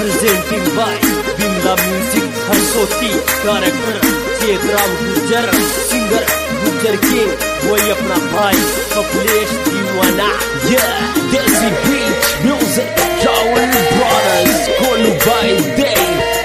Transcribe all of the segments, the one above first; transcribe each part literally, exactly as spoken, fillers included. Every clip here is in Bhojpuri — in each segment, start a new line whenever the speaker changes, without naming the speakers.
presenting by Bimla Music Harsoti director Chetram Gujjar singer Gujjar के वही अपना भाई कपिलेश दीवाना yeah Desi Beach Music Tower Brothers Kolu by Day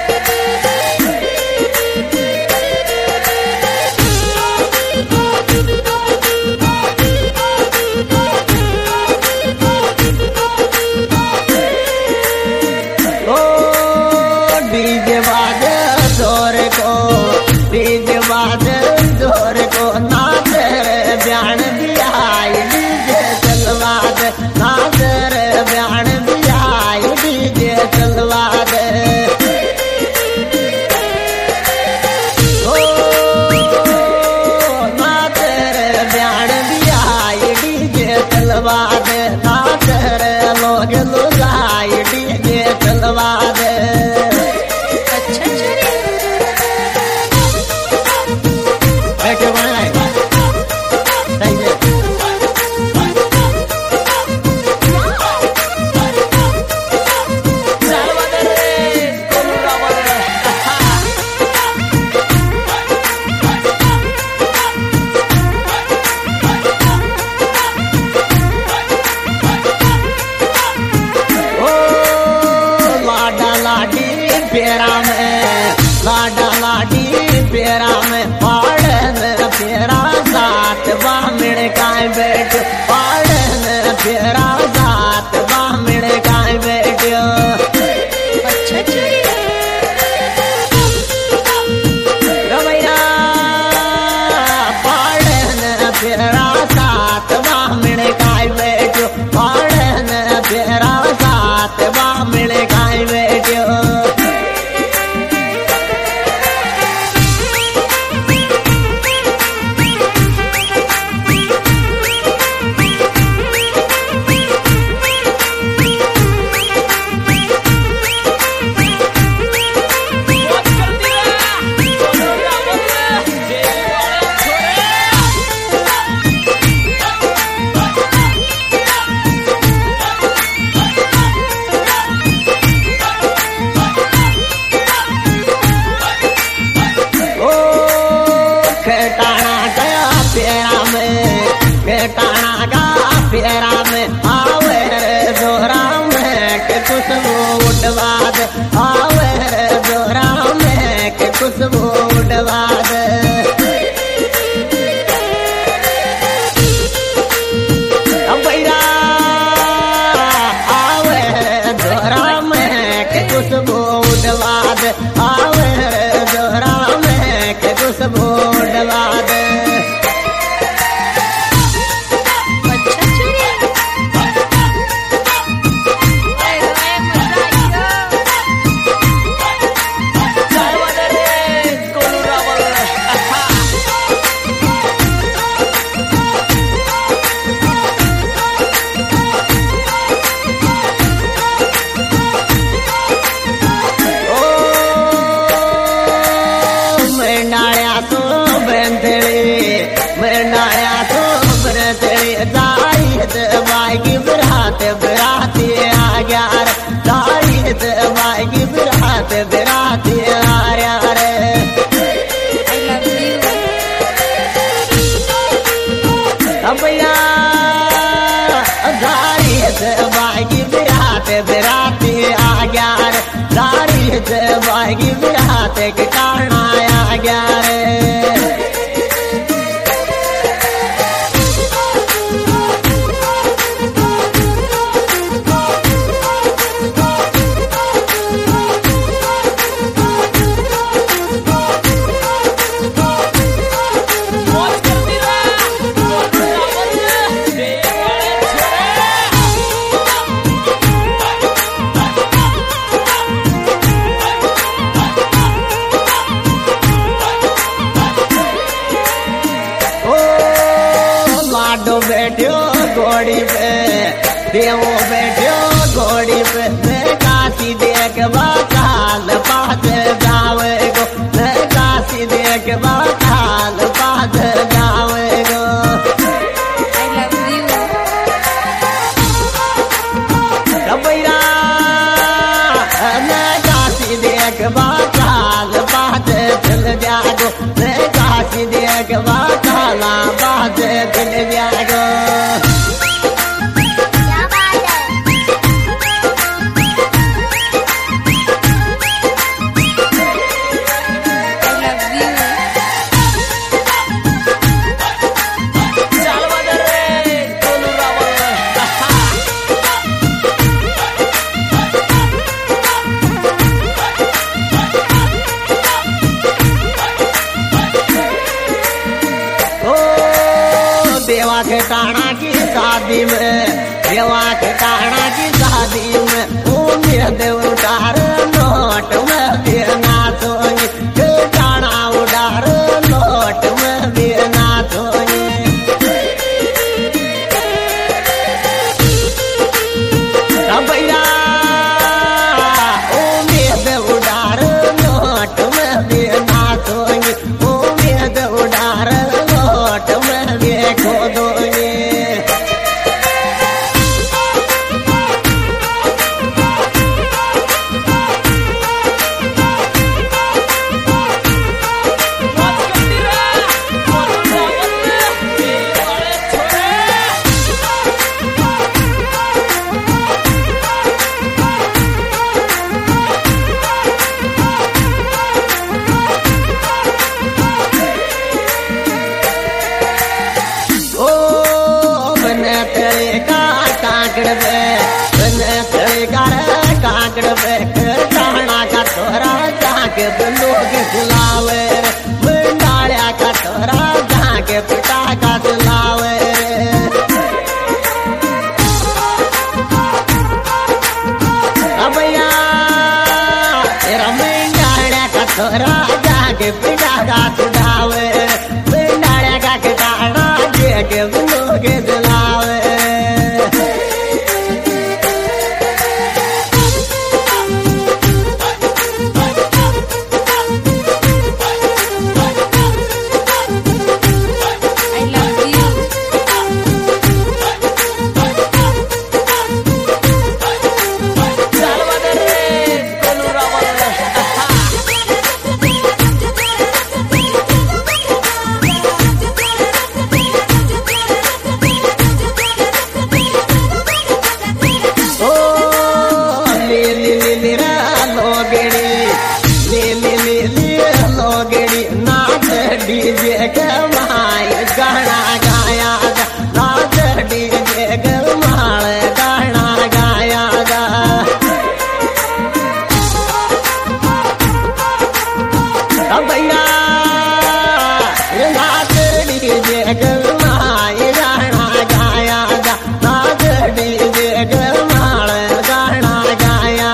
पेरा में लाडा लाडी पेरा में पाड़न पेरा सात बामिण काय बैठो पाड़न पेरा सात बामिण काय बैठो अच्छा रवैया पाड़न पेरा सात बामिण काय बैठो पाड़न पेरा सात बामिण काय बैठो पेरा में आवे जोरा में के खुशबू उड़वाद आवे जोरा में के खुशबू उड़वाद अबैरा आवे जोरा में के खुशबू उड़वाद आवे जोरा में के खुशबू उड़वाद बराती आ गया रे दारित बागी बरात बराती आ रहा रे आई लव यू अबैया दारित बागी बरात बराती आ गया रे दारित बागी बरात के कारण आ गया रे बैठो घोड़ी पे देवो बैठो घोड़ी पे मैं काशी देख बाल पास जावे गो मैं काशी देख बाल पास जावे गो I love you. तबला बाजे दिल जागो देवा के टाणा की शादी में देवा के टाणा की शादी में उम्मीद उतार नोट में देना सोनी के टाणा उतार नोट में देना सोनी भैया उम्मीद उतार नोट में देना सोनी उम्मीद उतार नोट में देखो दोगे काकड़ पे काकड़ पे टाणा का तोरा जाके लोग सुलावे मंडालिया का तोरा जाके पिता का सुलावे भैया तेरा मंडालिया का तोरा जाके पिता का सुलावे मंडालिया का के टाणा जाके लोग सुलावे डीजे के माय गाना गाया नाच डीजे के माल गाना गाया भैया नाच डीजे के माय गाना गाया नाच डीजे के माल गाना गाया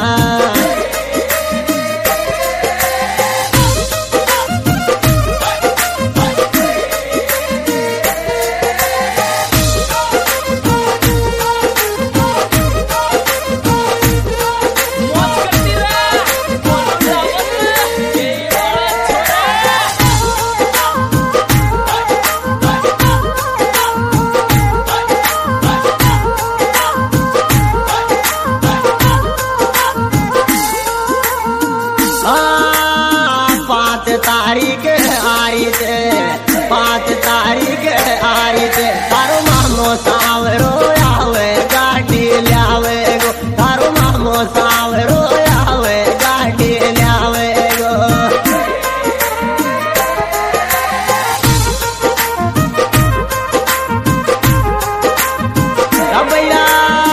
तारीख आई थे पाँच तारीख आई थे तारो मामो सावरो आवे गाड़ी लावे गो तारो मामो सावरो आवे गाड़ी लावे गो भैया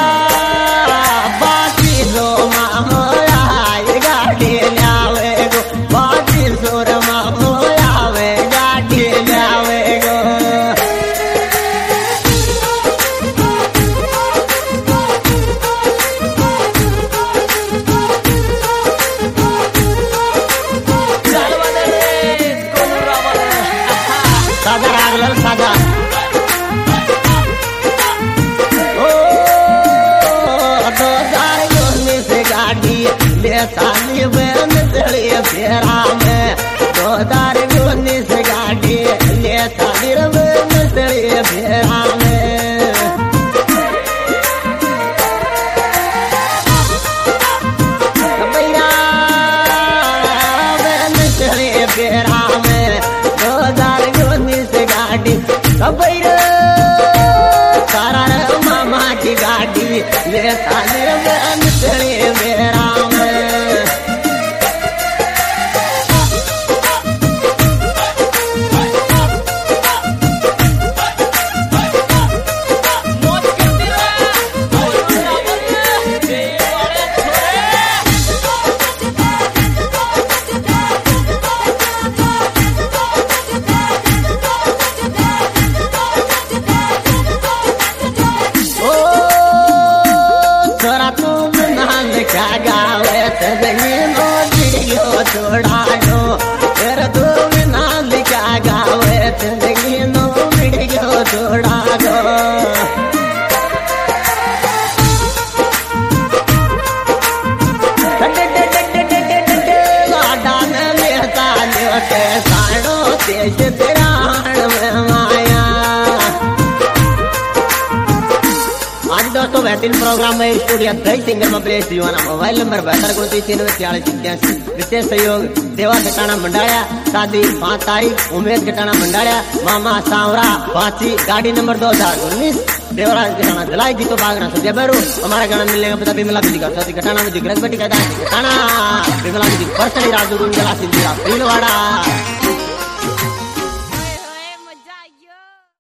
बाकी रो मामो आए गाड़ी लावे गो बाकी सोर मामो आवे गाड़ी लावे गो सादा रागल सादा ओ दो हजार उन्नीस गाड़ी ले साली बहन चढ़ी फेरा में दो हजार उन्नीस गाड़ी ले साली बहन चढ़ी फेरा में भैया बहन चढ़ी फेरा में दो हजार उन्नीस गाड़ी थाने में निकले मेरा छोड़ा दो फिर दो बिना लिखा गावे जिंदगी नो वीडियो छोड़ा दो लाडान लेता लेते साड़ो तेज तिराण में माया। आज दोस्तों बेहतरीन प्रोग्राम में स्टूडियो दही सिंगर में प्लेस दीवाना मोबाइल नंबर बहत्तर को तीन छियालीस इक्यासी विशेष सहयोग देवा ठिकाना मंडाया शादी पाँच तारीख उमेद ठिकाना मंडाया मामा सांवरा पांची गाड़ी नंबर दो हजार उन्नीस देवराज ठिकाना जलाई जी तो बागना सजा बैरू हमारा गाना मिलने का पता बिमला बिजी का सती घटाना में दिग्रज बेटी कहता है घटाना बिमला बिजी पर्सनली राजू गुंजला सिंधिया भीलवाड़ा।